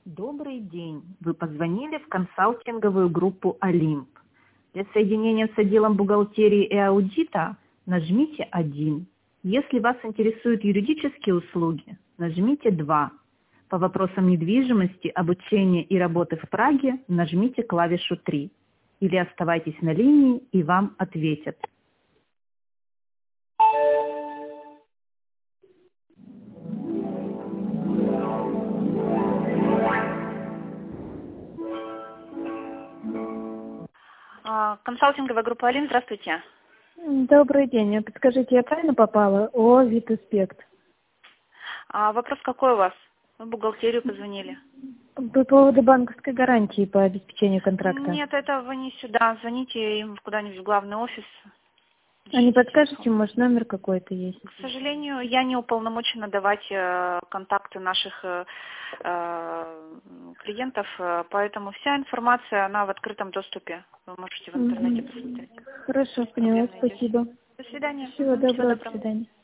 Добрый день. Вы позвонили в консалтинговую группу «Олимп». Для соединения с отделом бухгалтерии и аудита нажмите 1. Если вас интересуют юридические услуги, нажмите 2. По вопросам недвижимости, обучения и работы в Праге нажмите клавишу 3. Или оставайтесь на линии, и вам ответят. Консалтинговая группа «Олимп», здравствуйте. Добрый день. Подскажите, я правильно попала? О, Витаспект. Вопрос какой у вас? Вы в бухгалтерию позвонили? По поводу банковской гарантии по обеспечению контракта. Нет, это вы не сюда. Звоните им куда-нибудь в главный офис. А не подскажете, может, номер какой-то есть? К сожалению, я не уполномочена давать контакты наших клиентов, поэтому вся информация, она в открытом доступе. Вы можете в интернете посмотреть. Хорошо, поняла, спасибо. До свидания. Всего доброго, до свидания.